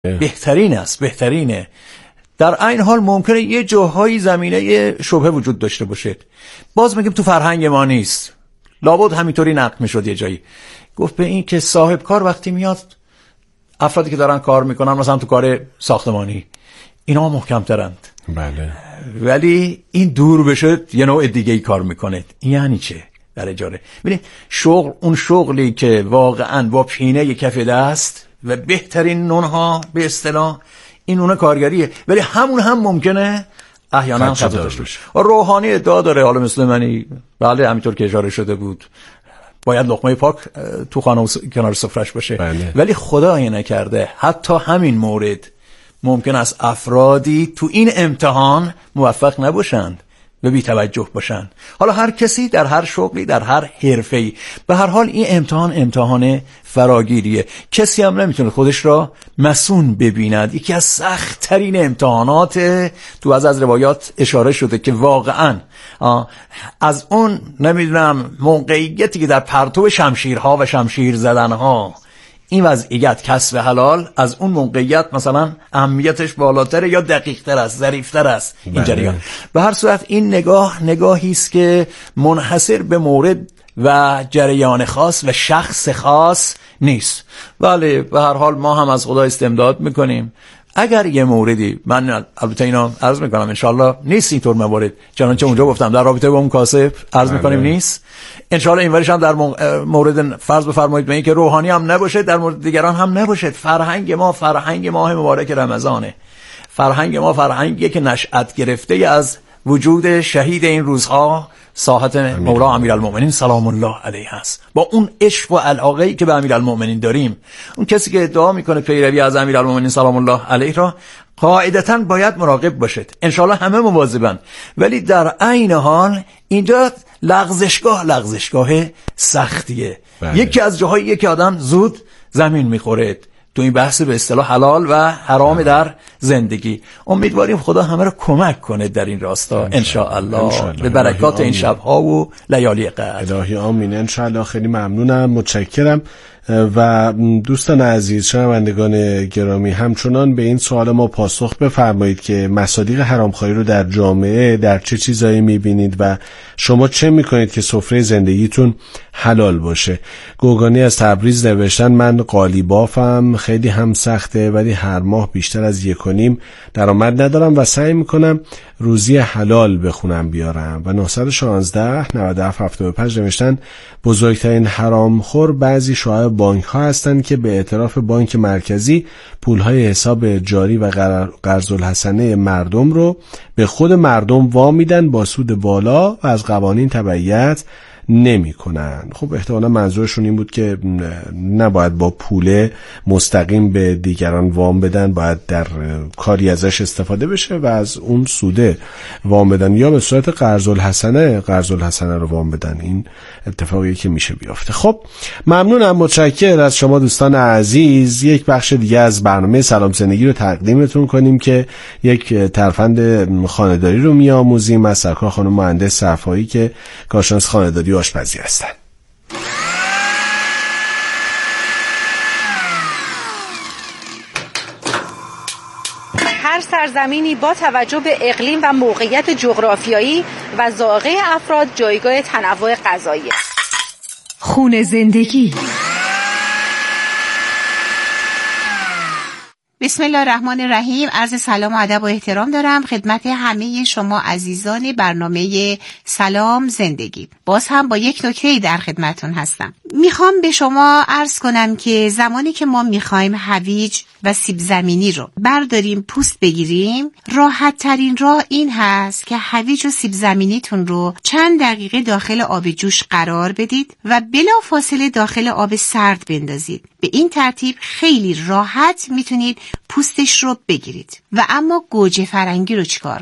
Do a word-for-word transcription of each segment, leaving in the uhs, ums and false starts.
بهترین است، بهترینه. در این حال ممکنه یه جاهایی زمینه شبهه وجود داشته باشه. باز میگم تو فرهنگ ما نیست، لابد همینطوری نقد میشد یه جایی. گفت به این که صاحب کار وقتی میاد، افرادی که دارن کار میکنن مثلا تو کار ساختمانی، اینا محکم ترند. بله. ولی این دور بشه یه نوع دیگه ای کار میکنه. این یعنی چه؟ در اجاره ببین، شغل اون شغلی که واقعا با پینه کف دست و بهترین نونها به اصطلاح این اون کارگریه، ولی همون هم ممکنه احیانا خطا داشته باشه. روحانی ادعا داره، حالا مثل منی بله همینطور که اشاره شده بود باید لقمه پاک تو خانه و کنار سفرش باشه. بله. ولی خدای نکرده حتی همین مورد ممکن است افرادی تو این امتحان موفق نباشند و بی توجه باشن. حالا هر کسی در هر شغلی در هر حرفه‌ای، به هر حال این امتحان امتحان فراگیریه. کسی هم نمیتونه خودش را مسئول ببیند. یکی از سخت ترین امتحانات، تو از از روایات اشاره شده که واقعا از اون نمیدونم موقعیتی که در پرتو شمشیرها و شمشیر زدنها این وضعیت کسب حلال، از اون موقعیت مثلا اهمیتش بالاتر یا دقیق‌تر است، ظریف‌تر است این جریان. به هر صورت این نگاه نگاهی است که منحصر به مورد و جریان خاص و شخص خاص نیست. بله به هر حال ما هم از خدا استمداد میکنیم اگر یه موردی، من البته اینا عرض میکنم انشالله نیست اینطور موارد، چنانچه اونجا گفتم در رابطه با اون کاسب عرض میکنیم نیست، انشالله این وریش هم در مورد فرض بفرمایید به این که روحانی هم نباشه، در مورد دیگران هم نباشه. فرهنگ ما فرهنگ ماه مبارک رمضانه، فرهنگ ما فرهنگیه که نشأت گرفته از وجود شهید این روزها ساحت مولا امیرالمؤمنین سلام الله علیه است. با اون عشق و علاقه‌ای که به امیرالمؤمنین داریم، اون کسی که ادعا میکنه پیروی از امیرالمؤمنین سلام الله علیه را قاعدتاً باید مراقب باشد. انشالله همه مواظبن، ولی در عین حال اینجا لغزشگاه لغزشگاه سختیه. بله. یکی از جاهایی که آدم زود زمین میخوره تو این بحث به اصطلاح حلال و حرام در زندگی. امیدواریم خدا همه رو کمک کنه در این راستا ان شاء الله به برکات این شب‌ها و لیالی قدر. الهی آمین ان شاء الله. خیلی ممنونم، متشکرم. و دوستان عزیز شنوندگان گرامی، همچنان به این سوال ما پاسخ بفرمایید که مصادیق حرامخواری رو در جامعه در چه چیزایی میبینید و شما چه میکنید که سفره زندگیتون حلال باشه. گوگانی از تبریز نوشتن من قالیبافم، خیلی هم سخته ولی هر ماه بیشتر از یک و نیم درآمد ندارم و سعی میکنم روزی حلال بخونم بیارم. و نه یک شش نه هفت هفت پنج نوشتن بزرگترین حرامخور بعضی شعب بانک ها هستند که به اعتراف بانک مرکزی پولهای حساب جاری و قرض الحسنه مردم رو به خود مردم وام میدن با سود بالا و از قوانین تبعیت نمی کنن. خب احتمالا منظورشون این بود که نباید با پول مستقیم به دیگران وام بدن، باید در کاری ازش استفاده بشه و از اون سوده وام بدن، یا به صورت قرض الحسنه قرض الحسنه رو وام بدن. این اتفاقی که میشه بیافته. خب ممنونم، متشکرم از شما دوستان عزیز. یک بخش دیگه از برنامه سلام زندگی رو تقدیمتون کنیم که یک ترفند خانه‌داری رو میآموزیم از سرکار خانم مهندس صفایی که کارشناس خانه‌داری و آشپزی هستن. هر سرزمینی با توجه به اقلیم و موقعیت جغرافیایی و ذائقه افراد جایگاه تنوع غذایی. خونه زندگی. بسم الله الرحمن الرحیم. عرض سلام و ادب و احترام دارم خدمت همه شما عزیزان برنامه سلام زندگی. باز هم با یک نکته در خدمتون هستم. میخوام به شما عرض کنم که زمانی که ما میخوایم هویج و سیب زمینی رو برداریم پوست بگیریم، راحت ترین راه این هست که هویج و سیب زمینیتون رو چند دقیقه داخل آب جوش قرار بدید و بلا فاصله داخل آب سرد بندازید. به این ترتیب خیلی راحت میتونید پوستش رو بگیرید. و اما گوجه فرنگی رو چیکار کنیم؟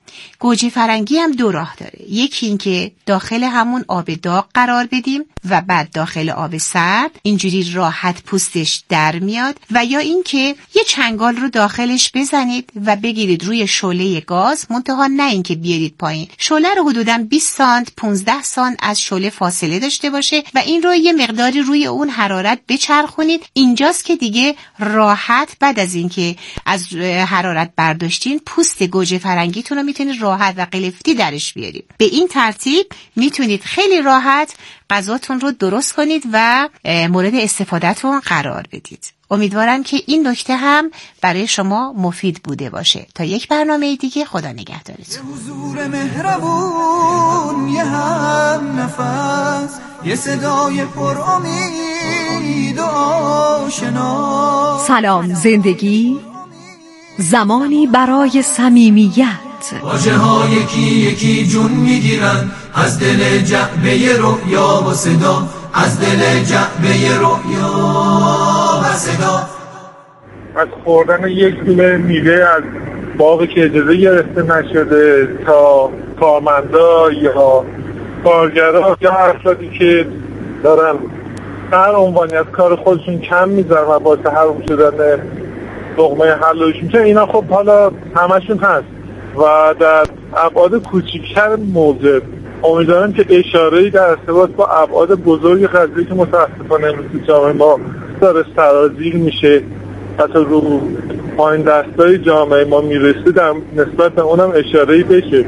گوجه فرنگی هم دو راه داره. یکی این که داخل همون آب داغ قرار بدیم و بعد داخل آب سرد، اینجوری راحت پوستش در میاد، و یا این که یه چنگال رو داخلش بزنید و بگیرید روی شعله گاز، منتها نه این که بیارید پایین. شعله رو حدوداً بیست سانت پانزده سانت از شعله فاصله داشته باشه و این رو یه مقداری روی اون حرارت بچرخونید. اینجاست که دیگه راحت بعد از اینکه از حرارت برداشتین، پوست گوجه فرنگیتون رو میتونید راحت و قلفتی درش بیارید. به این ترتیب میتونید خیلی راحت غذاتون رو درست کنید و مورد استفادهتون قرار بدید. امیدوارم که این نکته هم برای شما مفید بوده باشه. تا یک برنامه دیگه، خدا نگهدارتون. حضور مهربون، یه هم نفس، یه صدای پر امید و آشنا. سلام زندگی، زمانی برای صمیمیت. واژه ها یکی یکی جون میگیرن از دل جعبه رؤیا و صدا، از دل جعبه رؤیا و صدا. از خوردن یک کیلو میوه از باغی که اجازه گرفته نشده تا کارمندا یا کارگرا یا افرادی که دارن هر عنوانی از کار خودشون کم میذارن و باعث حروم شدن لقمه حلالش میشه، اینا خب حالا همشون هست و در ابعاد کوچیک‌تر موجب. امیدوارم که اشاره‌ای در ارتباط با ابعاد بزرگ قضیه که متاسفانه امروز جامعه ما داره سرازیر میشه حتی رو پایین دستای جامعه ما میرسه، در نسبت به اونم اشاره‌ای بشه.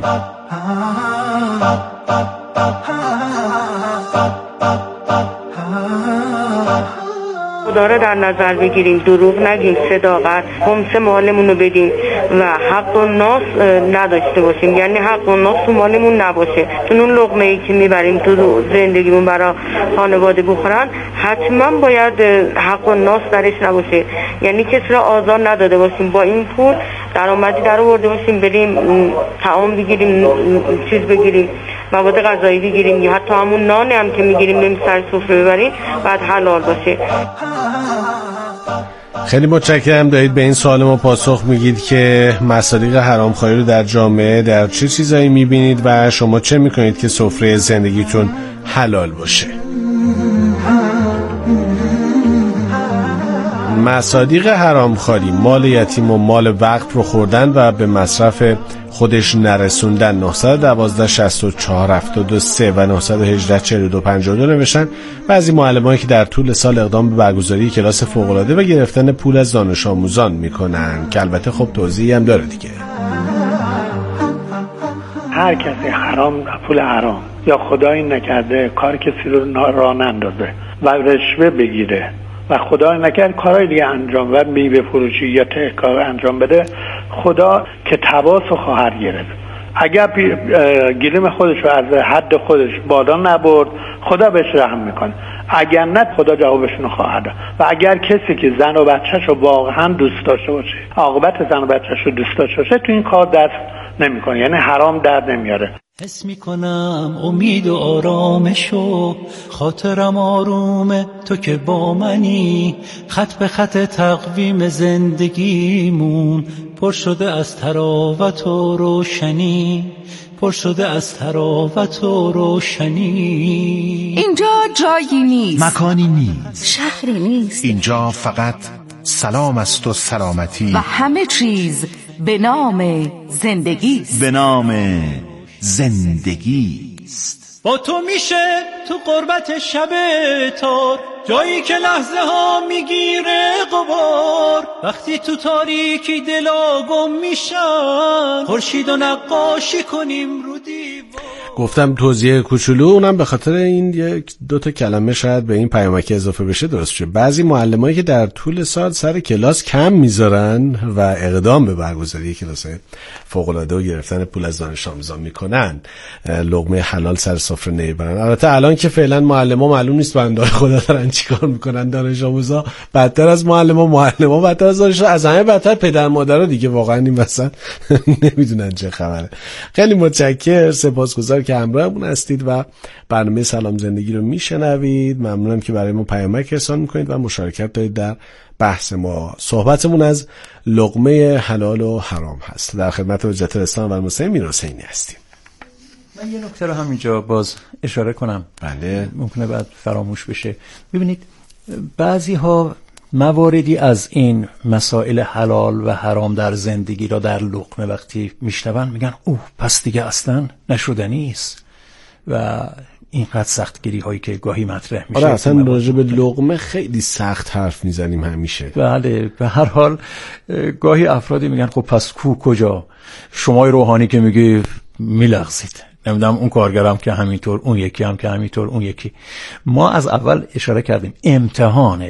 داره در نظر بگیریم، دروغ نگیم، صداقت، خمس مالمون رو بدیم و حق و ناس نداشته باشیم، یعنی حق و ناس تو مالمون نباشه. تو اون لقمه ای که میبریم تو زندگیمون برای خانواده بخورن، حتما باید حق و ناس درش نباشه، یعنی کسی را آزار نداده باشیم. با این پول درآمدی در آورده باشیم، بریم طعام بگیریم، چیز بگیریم، مواد غذایی بگیریم، یا حتی همون نان هم که میگیریم بریم سر سفره ببریم، بعد حلال باشه. خیلی متشکرم دارید به این سوال ما پاسخ میگید که مصادیق حرامخواری رو در جامعه در چه چیزایی میبینید و شما چه میکنید که سفره زندگیتون حلال باشه. مصادیق حرامخواری مال یتیم و مال وقت رو خوردن و به مصرف خودش نرسوندن. نه یک دو شش چهار هفت سه و نه یک هشت چهار دو پنجاه و دو نوشتن. بعضی معلمانی که در طول سال اقدام به برگزاری کلاس فوق‌العاده و گرفتن پول از دانش آموزان میکنن، که البته خب توضیحی هم داره دیگه. هر کسی حرام پول حرام یا خدایی نکرده کار کسی رو راه نندازه و رشوه بگیره و خدا نکرد کارهای دیگه انجام بده، میوه فروشی یا تهکار انجام بده، خدا که تباسو خواهد گرفت. اگر گلیم خودش رو از حد خودش بالا نبرد، خدا بهش رحم میکنه. اگر نه، خدا جوابشون خواهد داد. و اگر کسی که زن و بچه‌ش رو واقعا دوست داشته باشه، عاقبت زن و بچه‌ش رو دوست داشته باشه، تو این کار دست نمیکنه، یعنی حرام در نمیاره. حس میکنم امید و آرامشو، خاطرم آرومه تو که با منی، خط به خط تقویم زندگیمون پر شده از تراوت و روشنی، پر شده از تراوت و روشنی. اینجا جایی نیست، مکانی نیست، شهری نیست، اینجا فقط سلام است و سلامتی و همه چیز به نام زندگی است. به نام زندگی است. با تو میشه تو قربت شب تار، جایی که لحظه ها میگیره غبار، وقتی تو تاریکی دلا گم میشن، خورشید و نقاشی کنیم رو دیوار. گفتم توضیح کوچولو، اونم به خاطر این یک دو تا کلمه شاید به این پیامک اضافه بشه درست شه. بعضی معلمایی که در طول سال سر کلاس کم میذارن و اقدام به برگزاری کلاس فوق‌العاده و گرفتن پول از دانش آموزان میکنن، لقمه حلال سر سفره نمیبرن. البته الان که فعلا معلما معلوم نیست بنده خدا دارن چیکار میکنن، دانش آموزا بدتر از معلما، معلما بدتر از دانش، از همه بدتر پدر مادرها دیگه واقعا این مثلا نمیدونن چه خبره. خیلی متشکرم، سپاسگزار که همراهمون هستید و برنامه سلام زندگی رو میشنوید. ممنونم که برای ما پیامک ارسال میکنید و مشارکت دارید در بحث ما. صحبتمون از لقمه حلال و حرام هست. در خدمت حجت الاسلام و المسلمین میر حسینی هستیم. من یه نکته رو همینجا باز اشاره کنم. بله. ممکنه بعد فراموش بشه. ببینید بعضی ها مواردی از این مسائل حلال و حرام در زندگی را در لقمه وقتی میشنون میگن اوه پس دیگه اصلا نشدنی است و اینقدر سختگیری هایی که گاهی مطرح میشه. آره اصلا راجع به لقمه خیلی سخت حرف میزنیم همیشه. بله به هر حال گاهی افرادی میگن خب پس کو کجا شمای روحانی که میگی میلغزید، نمیدونم اون کارگرم که همینطور، اون یکی هم که همینطور، اون یکی. ما از اول اشاره کردیم امتحانه،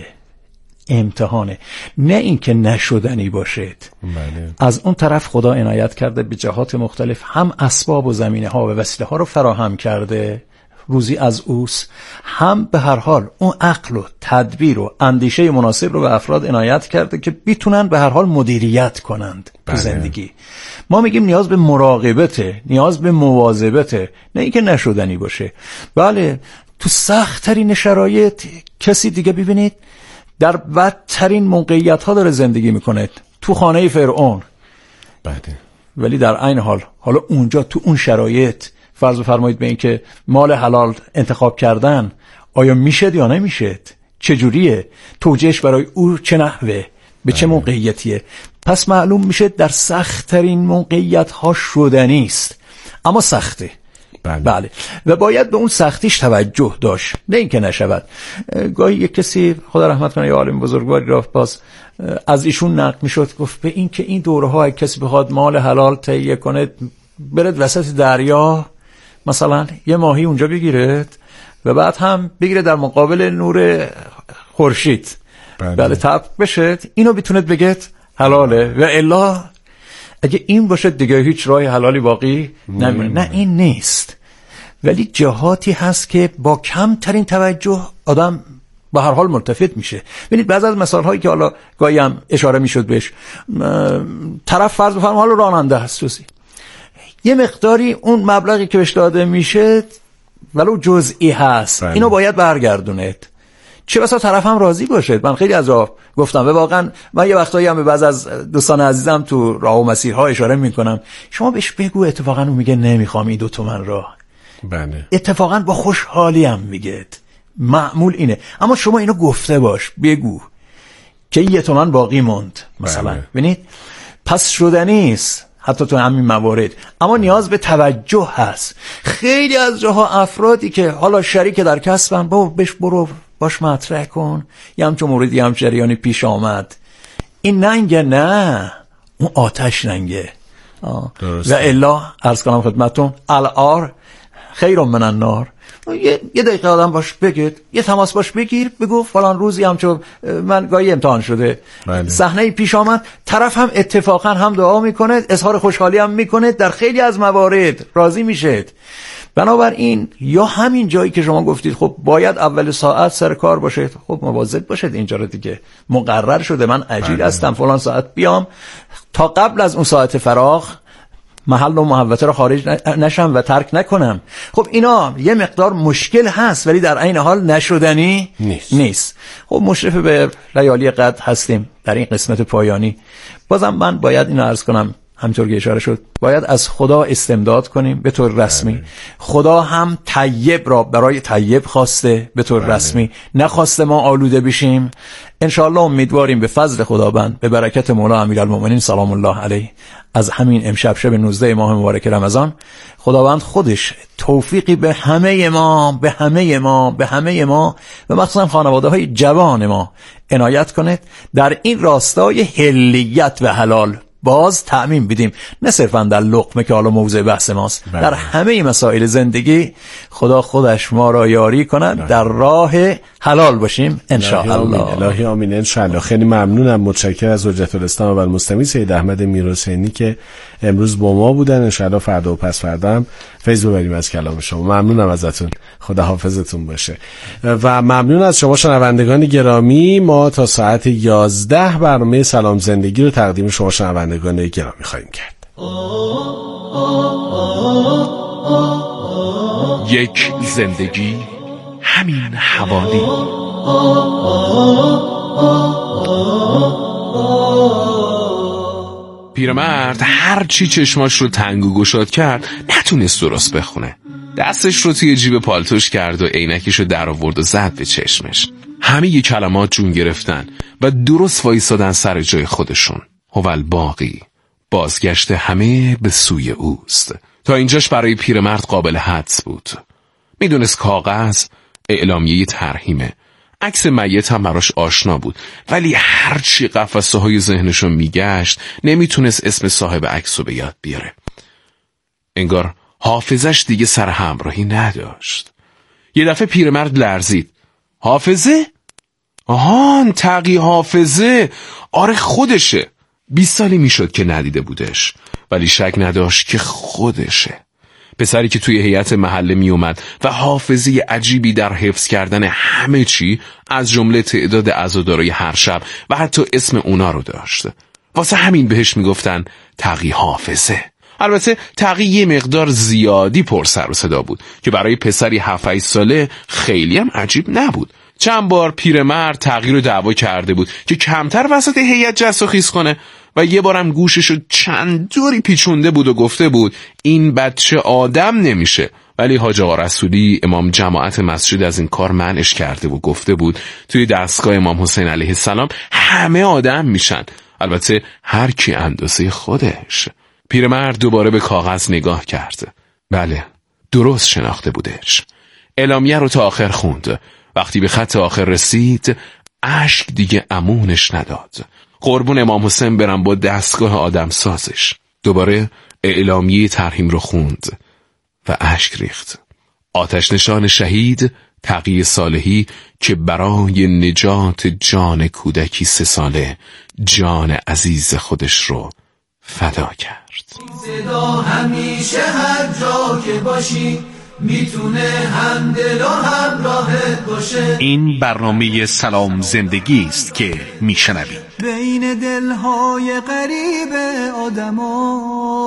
امتحانه، نه این که نشدنی باشد. بله. از اون طرف خدا عنایت کرده به جهات مختلف هم اسباب و زمینه ها و وسیله ها رو فراهم کرده، روزی از اوست، هم به هر حال اون عقل و تدبیر و اندیشه مناسب رو به افراد عنایت کرده که بتونن به هر حال مدیریت کنند تو بله. زندگی. ما میگیم نیاز به مراقبته، نیاز به مواظبته، نه اینکه نشدنی باشه. بله تو سخت ترین شرایط کسی دیگه ببینید در بدترین موقعیت ها داره زندگی میکنه، تو خانه فرعون. بله. ولی در عین حال حالا اونجا تو اون شرایط فرض بفرمایید به این که مال حلال انتخاب کردن آیا میشد یا نمیشد، چجوریه، توجیهش برای او چه نحوه، به چه موقعیتیه. پس معلوم میشه در سخت‌ترین موقعیت ها شدنی است، اما سخته. بله. بله و باید به اون سختیش توجه داشت، نه اینکه نشود. گاهی یک کسی خدا رحمت کنه یه عالم بزرگواری را باز از ایشون نقل میشد، گفت به این که این دوره ها کسی بخواد مال حلال تهیه کنه برد وسط دریا مثلا یه ماهی اونجا بگیرد و بعد هم بگیره در مقابل نور خورشید بله, بله تب بشه، اینو بتوند بگید حلاله و الا اگه این باشه دیگه هیچ راه حلالی باقی نمیمونه. نه این نیست، ولی جهاتی هست که با کمترین توجه آدم به هر حال ملتفت میشه. ببینید بعضی از مثال هایی که حالا گاهی هم اشاره میشد بهش، طرف فرض بفرمایید حالا راننده هست توسی، یه مقداری اون مبلغی که بهش داده میشه ولو جزئی هست بله. اینو باید برگردونید، چه بسا طرف هم راضی باشه. من خیلی از راه گفتم و واقعا من یه وقتایی هم به بعض از دوستان عزیزم تو راه و مسیرها اشاره میکنم، شما بهش بگو اتفاقا اون میگه نمیخوام این دو تومن راه. بله. اتفاقا با خوشحالی هم میگه معمول اینه، اما شما اینو گفته باش، بگو که یه تومن باقی موند مثلا. ببینید پس شدنی است حتی تو همین موارد، اما نیاز به توجه هست. خیلی از جاها افرادی که حالا شریک در کسبن، با بهش برو باش مطرح کن، یه همچون موردی هم جریانی پیش آمد، این ننگه، نه اون آتش ننگه. و الا عرض کنم خدمتون الار خیر من النار. یه, یه دقیقه آدم باش بگید، یه تماس باش بگیر، بگو فلان روزی هم چون من گاهی امتحان شده صحنه پیش آمد، طرف هم اتفاقا هم دعا میکنه، اظهار خوشحالی هم میکنه، در خیلی از موارد راضی میشه. بنابراین یا همین جایی که شما گفتید خب باید اول ساعت سر کار باشید، خب مواظب باشید، اینجا رو دیگه مقرر شده من عجیل هستم فلان ساعت بیام، تا قبل از اون ساعت فراغ محل و محوطه رو خارج نشم و ترک نکنم. خب اینا یه مقدار مشکل هست ولی در عین حال نشدنی نیست, نیست. خب مشرف به لیالی قدر هستیم در این قسمت پایانی. بازم من باید اینو عرض کنم، همطور که اشاره شد باید از خدا استمداد کنیم به طور رسمی. بله. خدا هم طیب را برای طیب خواسته به طور بله. رسمی، نخواسته ما آلوده بشیم. انشاءالله امیدواریم به فضل خداوند، به برکت مولا امیرالمومنین سلام الله علیه، از همین امشب شب نوزده ماه مبارک رمضان خداوند خودش توفیقی به همه ما به همه ما به همه ما و مخصوصا خانواده های جوان ما عنایت کنه، در این راستای حلیت و حلال باز تعمیم بدیم، نه صرفا در لقمه که حالا موضوع بحث ماست. بله. در همه مسائل زندگی خدا خودش ما را یاری کند، در راه حلال باشیم ان شاء الله. الهی آمین ان شاء الله. خیلی ممنونم، متشکرم از حجت الاسلام و المسلمین سید احمد میر حسینی که امروز با ما بودن. ان شاء الله فردا و پس فردا هم فیض ببریم از کلام شما. ممنونم ازتون، خدا حافظتون باشه. و ممنون از شما شنوندگان گرامی. ما تا ساعت یازده برنامه سلام زندگی رو تقدیم شما شنوندگان گرامی خواهیم کرد. یک زندگی، همین حوالی. پیرمرد هر چی چشماش رو تنگ و گشاد کرد نتونست درست بخونه. دستش رو توی جیب پالتوش کرد و عینکش رو در آورد و زد به چشمش. همه ی کلمات جون گرفتن و درست وایسادن سر جای خودشون. هوال باقی، بازگشت همه به سوی اوست. تا اینجاش برای پیرمرد قابل حدس بود. میدونست کاغذ اعلامیه ترحیمه. عکس میت هم براش آشنا بود، ولی هرچی قفسه های ذهنشو میگشت نمیتونست اسم صاحب عکسو به یاد بیاره. انگار حافظش دیگه سر همراهی نداشت. یه دفعه پیرمرد لرزید. حافظه؟ آهان، تقی حافظه. آره خودشه. بیست سالی میشد که ندیده بودش، ولی شک نداشت که خودشه. پسری که توی هیئت محله می اومد و حافظه عجیبی در حفظ کردن همه چی از جمله تعداد عزادارای هر شب و حتی اسم اونا رو داشت. واسه همین بهش میگفتن تقی حافظه. البته تقی یه مقدار زیادی پر سر و صدا بود که برای پسری هفت هشت ساله خیلی هم عجیب نبود. چند بار پیرمرد تقی رو دعوا کرده بود که کمتر وسط هیئت جست و خیز کنه و یه بارم گوششو چند دوری پیچونده بود و گفته بود این بچه آدم نمیشه. ولی حاج آقا رسولی امام جماعت مسجد از این کار منعش کرده و گفته بود توی دستگاه امام حسین علیه السلام همه آدم میشن، البته هر کی اندازه خودش. پیرمرد دوباره به کاغذ نگاه کرد. بله، درست شناخته بودش. اعلامیه رو تا آخر خوند. وقتی به خط آخر رسید اشک دیگه امونش نداد. قربون امام حسین برم با دستگاه آدم سازش. دوباره اعلامیه ترحیم رو خوند و اشک ریخت. آتش نشان شهید تقی صالحی که برای نجات جان کودکی سه ساله جان عزیز خودش رو فدا کرد. صدا همیشه هر جا که باشی میتونه هم دل و هم راحت باشه. این برنامه سلام زندگی است که میشنوید. بین دلهای غریب آدما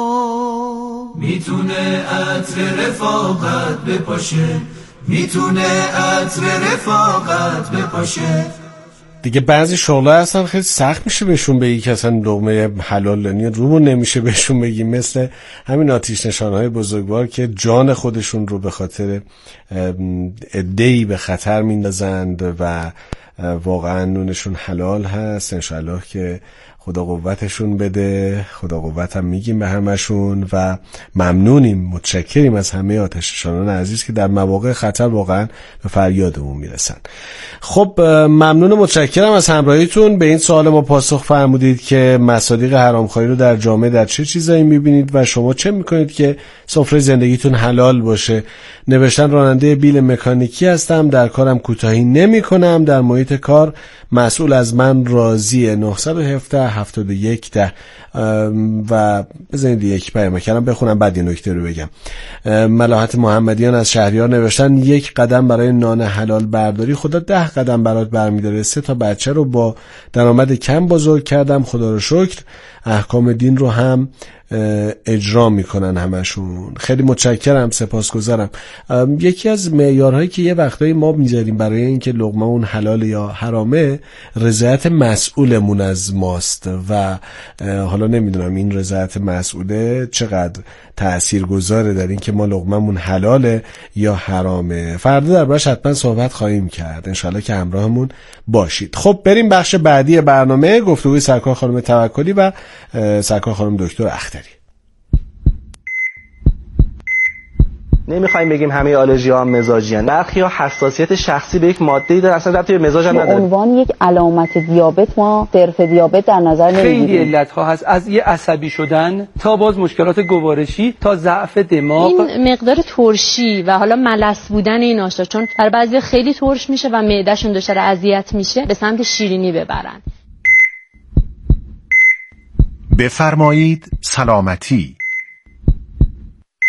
میتونه عطر رفاقت بپاشه، میتونه عطر رفاقت بپاشه. دیگه بعضی شغل‌ها اصلا خیلی سخت میشه بهشون بگی که اصلا لقمه حلال یعنی رومون نمیشه بهشون بگی، مثل همین آتش نشانهای بزرگوار که جان خودشون رو به خاطر عده‌ای به خطر میندازند و واقعا نونشون حلال هست. انشالله که خدا قوتشون بده. خدا قوت هم میگیم به همشون و ممنونیم، متشکریم از همه آتش‌نشانان عزیز که در مواقع خطر واقعا به فریادمون میرسن. خب ممنون و متشکرم از همراهیتون. به این سوال ما پاسخ فرمودید که مصادیق حرامخوری رو در جامعه در چه چیزایی میبینید و شما چه میکنید که سفره زندگیتون حلال باشه. نوشتن راننده بیل مکانیکی هستم، در کارم کوتاهی نمی کنم، در محیط کار مسئول از من راضیه. نه یک هفت هفتاد و یک ده و بزنید یک پیام کردم بخونم بعد یه نکته رو بگم. ملاحت محمدیان از شهریار نوشتن یک قدم برای نان حلال برداری خدا ده قدم برات برمیداره. سه تا بچه رو با درآمد کم بزرگ کردم، خدا رو شکر. احکام دین رو هم اجرا میکنن همشون. خیلی متشکرم، سپاسگزارم. یکی از معیارهایی که یه وقتایی ما میذاریم برای اینکه لقمه اون حلال یا حرامه رضایت مسئولمون از ماست و حالا نمیدونم این رضایت مسئوله چقدر تأثیر گذاره در این که ما لقممون حلاله یا حرامه. فردا دربارش حتما صحبت خواهیم کرد، انشالله که همراهمون باشید. خب بریم بخش بعدی برنامه، گفتگوی سرکار خانم توکلی و سرکار خانم دکتر اختری. نمیخوایم بگیم همه آلرژی ها هم مزاجی هستند. برخی ها حساسیت شخصی به یک ماده‌ای دارن، اصلا ربطی به مزاج هم نداره. به عنوان یک علامت دیابت ما صرف دیابت در نظر نمیگیریم. خیلی علت ها هست، از یه عصبی شدن تا باز مشکلات گوارشی تا ضعف دماغ. این مقدار ترشی و حالا ملس بودن این آشتا، چون برای بعضی خیلی ترش میشه و معدهشون دچار اذیت میشه، به سمت شیرینی ببرن. بفرمایید سلامتی.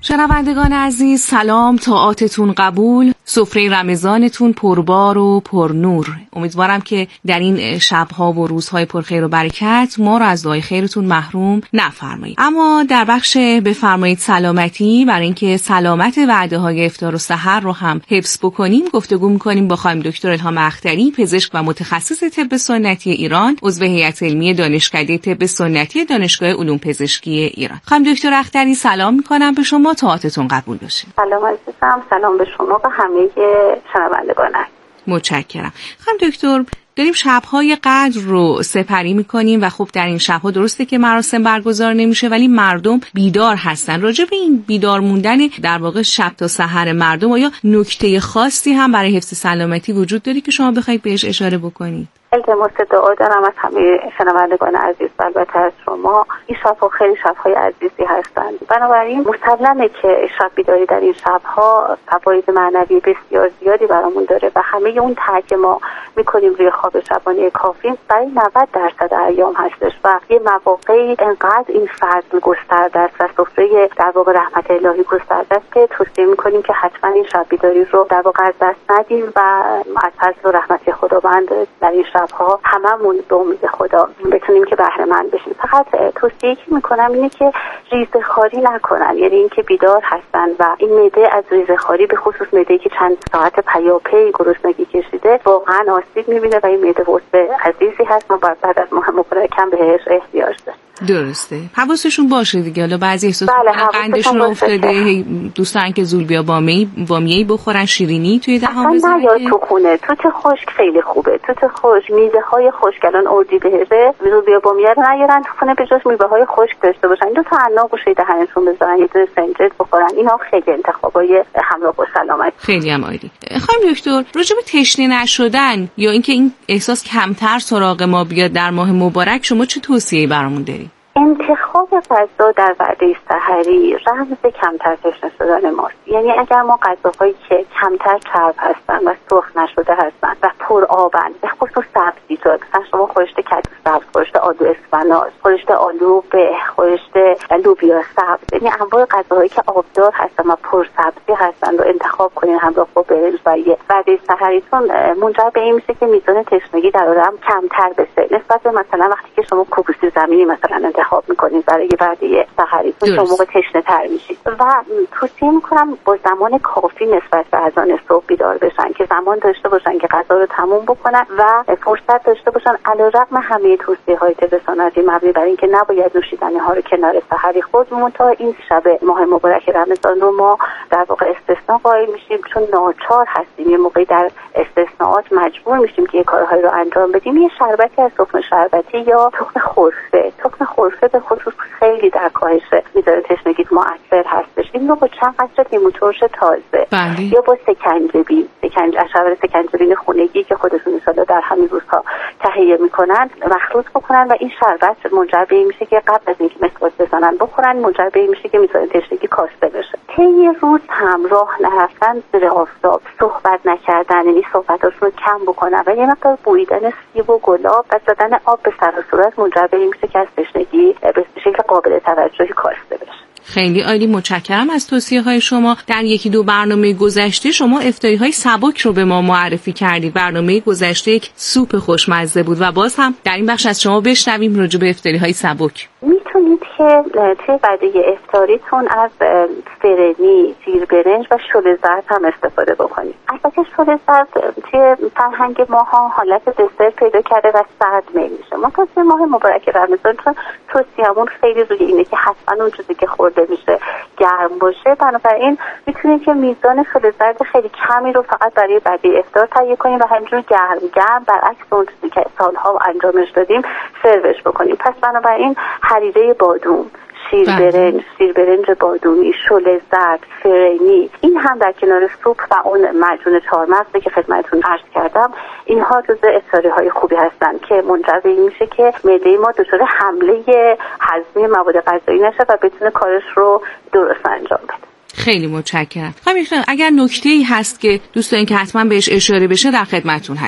شنوندگان عزیز، سلام، طاعاتتون قبول، سفره رمضانتون پربار و پرنور. امیدوارم که در این شبها و روزهای پرخیر و برکت ما رو از دعای خیرتون محروم نفرمایید. اما در بخش بفرمایید سلامتی، برای اینکه سلامت وعده های افطار و سحر رو هم حفظ بکنیم، گفتگو می‌کنیم با خانم دکتر الهام اختری، پزشک و متخصص طب سنتی ایران، عضو هیئت علمی دانشکده طب سنتی دانشگاه علوم پزشکی ایران. خانم دکتر اختری سلام می‌کنم به شما، طاعتتون قبول باشه. سلام عزیزم، سلام به شما و همه شنوندگان. متشکرم. خانم دکتر، داریم شب‌های قدر رو سپری می‌کنیم و خب در این شب‌ها درسته که مراسم برگزار نمیشه، ولی مردم بیدار هستن. راجع به این بیدار موندن در واقع شب تا سحر مردم، آیا نکته خاصی هم برای حفظ سلامتی وجود داره که شما بخواید بهش اشاره بکنید؟ التماس دعا دارم از همه شنوندگان عزیز و البته از شما. این شب‌ها خیلی شب‌های عزیزی هستند، بنابراین مسلمه که شب بیداری در این شب‌ها فواید معنوی بسیار زیادی برامون داره و همه اون ترک ما می‌کنیم روی خواب شبانه کافی برای نود درصد ایام هستش و یه مواقعی انقدر این فضل گسترده است و سفره در واقع رحمت الهی گسترده است که توصیه می‌کنیم که حتما این شب بیداری رو در واقع از دست ندیم و از فضل و رحمت خداوند در این شب‌ها هممون به امید خدا بتونیم که بهره مند بشیم. فقط توصیه‌ای که میکنم اینه که ریزه‌خواری نکنن، یعنی اینکه بیدار هستن و این معده از ریزه‌خواری، به خصوص معده‌ای که چند ساعت پیاپی گرسنگی کشیده، واقعا آسیب می‌بینه و این معده عضو عزیزی هست و بعد از ماه مبارک هم بهش احتیاج داره. درسته، حواسشون باشه دیگه. حالا بعضی احساس بله، قندشون افتاده، دوستان که زولبیا بامی بامیه‌ای بخورن، شیرینی توی دهان بزنن. یا تو خونه توت خشک خیلی خوبه. توت خشک، میوه های خشک، الان اردیبهشته، زولبیا بامیه رو نیارن تو خونه، به جاش میوه های خشک داشته باشن. دو تا عناب گوشه دهنشون بذارن، یه دونه سنجد بخورن. اینا خیلی انتخابای همراه با سلامت. خیلی هم عالی. خانم دکتر، راجع به تشنه نشدن یا اینکه این احساس کمتر سراغ ما بیاد در ماه مبارک، شما چه توصیه‌ای برامون دارید؟ انتخاب غذا در وعده سحری رمز کمتر تشنه شدن ماست. یعنی اگر ما غذاهایی که کمتر چرب هستن و سرخ نشده هستن و پر آبن، به خصوص سبزیجات، مثلا شما خورشت کدو سبز، خورشت آلو اسفناج، خورشت آلو به، خورشت لوبیا سبز، یعنی انواع غذاهایی که آبدار هستن و پر سبزی هستن رو انتخاب کنین همراه با برنج و یه وعده سحریتون، منجر به این میشه که میزان تشنگی در آدم کمتر بشه. نسبت به مثلا وقتی که شما کوبوسی زمینی مثلا انتخاب میکنید برای وعده سحریتون، شما موقع تشنه تر میشید. و توصیه میکنم با زمان کافی نسبت به اذان صبح بیدار بشن که زمان داشته باشن که غذا رو تموم بکنن و فرصت داشته باشن علیرغم همه توصیه های طب سنتی مبنی بر اینکه نباید نوشیدنی ها رو کنار سحری خورد، منتها این شب ماه مبارک رمضان رو ما در واقع استثناء قائل میشیم، چون ناچار هستیم یه موقعی در استثناءات مجبور میشیم که کارهایی رو انجام بدیم. یه شربتی از تخم شربتی یا تخم خرفه، تخم خرفه به خصوص خیلی در کاهش میزان تشنگی مؤثر هستش. این رو با چند قطره لیمو ترش تازه بله. یا با سکنجبین، سکنج اشعار سکنجبین خونگی که خودشون ان شاءالله در همین روزها تهیه میکنن مخلوط بکنن و این شربت منجر به این میشه که قبل از اینکه مسواک بزنن بخورن، منجر به این میشه که میزان تشنگی کاسته بشه. طی روز هم راه نرفتن، زیر آفتاب، صحبت نکردن، یعنی صحبتاشون رو کم بکنن و یه مقدار بویدن سیب و گلاب و زدن آب به سر و صورت منجر به این میشه که از تشنگی به شکل قابل توجهی کاسته بشه. خیلی عالی، متشکرم از توصیه های شما. در یکی دو برنامه گذشته شما افطاری های سبک رو به ما معرفی کردید. برنامه گذشته یک سوپ خوشمزه بود و باز هم در این بخش از شما بشنویم راجع به افطاری های سبک. میتونید که توی وعده افطاریتون از فرنی، سیر برنج و شل زرد هم استفاده بکنید. البته شل زرد توی فرهنگ ماها حالت دسر پیدا کرده و سرد میشه. ما توی ماه مبارک رمضان چون توصیه‌مون خیلی روی اینه که حتما اون چیزی که خورده میشه گرم باشه، بنابراین میتونید که میزان شل زرد خیلی کمی رو فقط برای وعده افطار تهیه کنیم و همینجور گرم گرم برعکس اون چیزی که سالها انجامش دادیم سروش بکنیم. پس بنابراین حریره بادوم، شیر برنج، شیر برنج بادومی، شل زرد، فرنی، این هم در کنار سوپ و اون معجون چهارمغزی که خدمتتون عرض کردم، اینها جزو افطاری های خوبی هستن که منجر به این میشه که معده ما دچار حمله هضمی مواد غذایی نشه و بتونه کارش رو درست انجام بده. خیلی متشکرم. خانم دکتر، اگر نکته‌ای هست که دوست دارین که حتما بهش اشاره بشه در خدمتتون هستیم.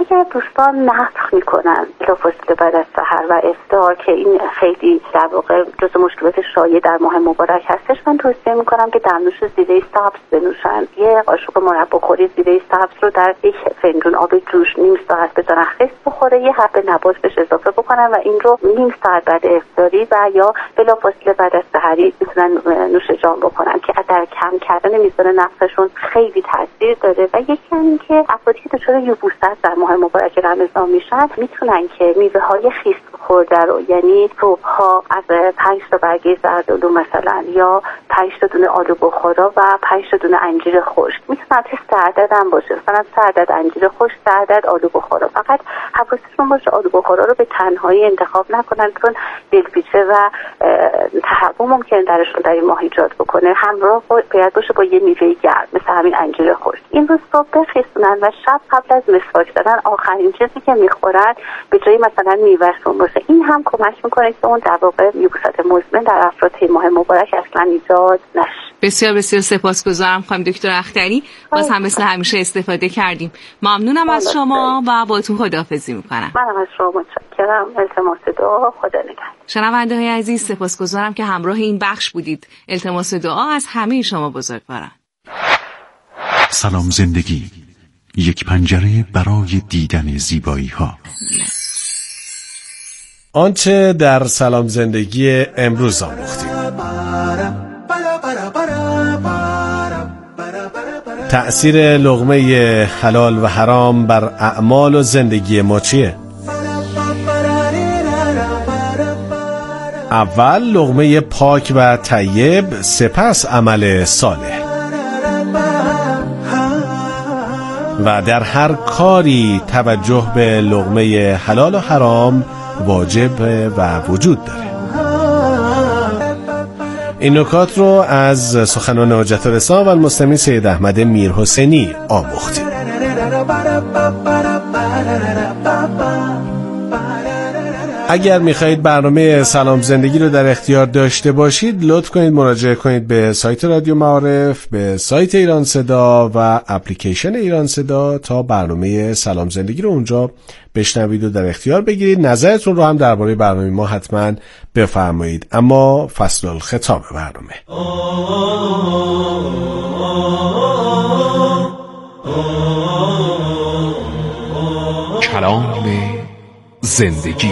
اگر دوستان نطق میکنن بلافاصله بعد از سحر و افطار که این خیلی در واقع جزو مشکلات شایع در ماه مبارک هستش، من توصیه میکنم که دمنوش زیره سبز بنوشن. یه قاشق مربا خوری زیره سبز رو در یک فنجون آب جوش نیم ساعت بذارن خس بخوره، یه حب نبات بهش اضافه بکنن و این رو نیم ساعت بعد افطاری و یا بلافاصله بعد از سحری میتونن نوش جان بکنن که در کم کردن میزان نفسشون خیلی تاثیر داره. و یکی اینکه افرادی که دچار یبوست در ماه مبارک رمضان میشن میتونن که میوه های خیس خورده رو، یعنی صبحها از پنج تا برگه زردآلو مثلا یا پنج تا دونه آلو بخورا و پنج تا دونه انجیر خشک، میتونن که سردد هم باشه، مثلا سردد انجیر خشک، سردد آلو بخورا. فقط حواستون باشه آلو بخورا رو به تنهایی انتخاب نکنن چون دلپیچه و تهوع ممکن درشون در این ماه ایجاد بکنه. همراه باید باشه با یه میوه گرم مثل همین انجیر خشک. این رو صبح بخیسونن و شب قبل از مسواک زدن آخرین چیزی که میخورن به جای مثلا میوهشون باشه. این هم کمک میکنه که اون در واقع یبوست مزمن در افراد ماه مبارک اصلا ایجاد نشه. بسیار بسیار سپاسگزارم خانم دکتر اختری، باز هم مثل همیشه استفاده کردیم. ممنونم از شما و با تو خداحافظی میکنم. منم از شما متشکرم. التماس دعا. خدا نگهدار. شنونده های عزیز سپاسگزارم که همراه این بخش بودید. التماس دعا از همه شما بزرگواران. سلام زندگی، یک پنجره برای دیدن زیبایی ها. آنچه در سلام زندگی امروز آموختیم. تأثیر لقمه حلال و حرام بر اعمال و زندگی ما چیه؟ اول لقمه پاک و طیب، سپس عمل صالح. و در هر کاری توجه به لقمه حلال و حرام واجب و وجود داره. این نکات رو از سخنان حجت الاسلام و المسلمین سید احمد میرحسینی آموختیم. اگر میخواهید برنامه سلام زندگی رو در اختیار داشته باشید، لطف کنید مراجعه کنید به سایت رادیو معارف، به سایت ایران صدا و اپلیکیشن ایران صدا تا برنامه سلام زندگی رو اونجا بشنوید و در اختیار بگیرید. نظرتون رو هم درباره برنامه ما حتما بفرمایید. اما فصل الختام برنامه کلام زندگی.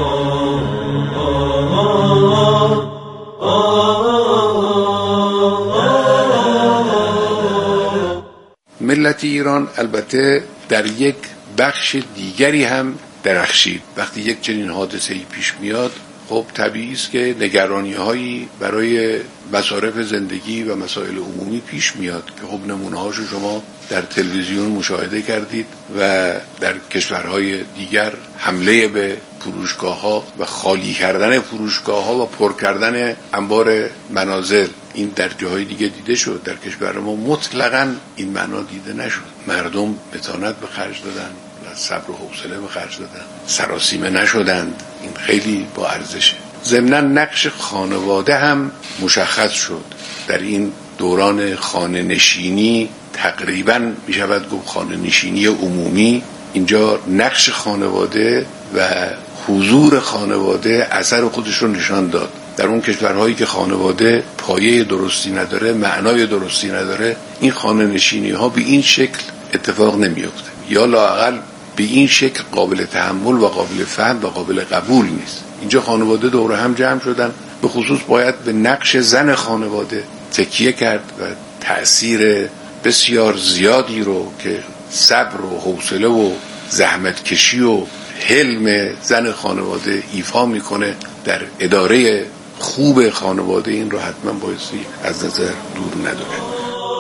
ملت ایران البته در یک بخش دیگری هم درخشید. وقتی یک چنین حادثه‌ای پیش میاد، خب طبیعی است که نگرانی‌هایی برای مصارف زندگی و مسائل عمومی پیش میاد که خب نمونه‌هاشو شما در تلویزیون مشاهده کردید و در کشورهای دیگر حمله به فروشگاه‌ها و خالی کردن فروشگاه‌ها و پر کردن انبار منازل، این در جاهای دیگه دیده شد. در کشور ما مطلقاً این معنا دیده نشد. مردم بتانت به خرج دادن و صبر و حوصله به خرج دادن، سراسیمه نشدند. این خیلی با ارزشه. ضمناً نقش خانواده هم مشخص شد در این دوران خانه نشینی. تقریباً می شود گفت خانه نشینی عمومی. اینجا نقش خانواده و حضور خانواده اثر خودش رو نشان داد. در اون کشورهایی که خانواده پایه درستی نداره، معنای درستی نداره، این خانه نشینی ها به این شکل اتفاق نمیفته، یا لااقل به این شکل قابل تحمل و قابل فهم و قابل قبول نیست. اینجا خانواده دور هم جمع شدن. به خصوص باید به نقش زن خانواده تکیه کرد و تأثیر بسیار زیادی رو که صبر و حوصله و زحمت کشی و حلم زن خانواده ایفا میکنه در اداره خوب خانواده، این رو حتما بایستی از نظر دور نداره.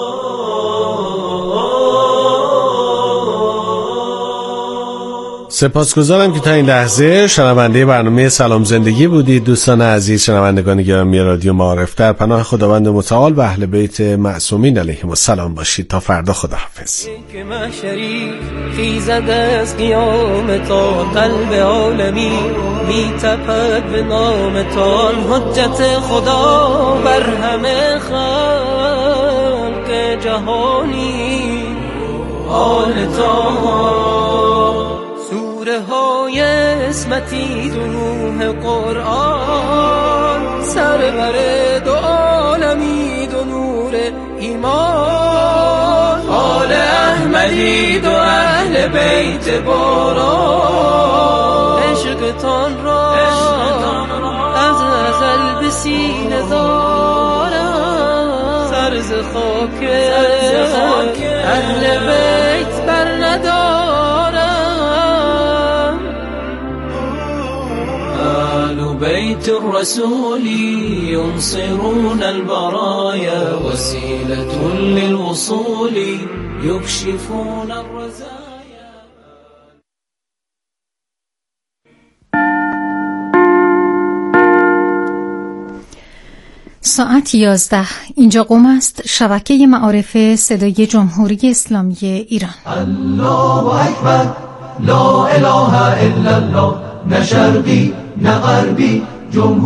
سپاسگزارم که تا این لحظه شنونده برنامه سلام زندگی بودید. دوستان عزیز، شنوندگان گرامی رادیو معارف، در پناه خداوند متعال و اهل بیت معصومین علیهم السلام باشید. تا فردا، خداحافظ. خیزد از قیام تا قلب عالمی می تپد به نام تا حجت خدا بر همه خلق جهانی. آل تا قسمتی دو نوح قرآن سرور دو عالمی دو نور ایمان آل احمدی دو اهل بیت باران عشقتان را از ازل به سینه دارم سرز خاک اهل بیت بر ندارم آل بیت الرسول ينصرون البرايا وسيلة للوصول يكشفون الرزايا. ساعت یازده. اینجا قم است، شبکه معارف صدای جمهوری اسلامی ایران. الله اکبر، لا اله الا الله، نه شرقی نه غربی، جمهوری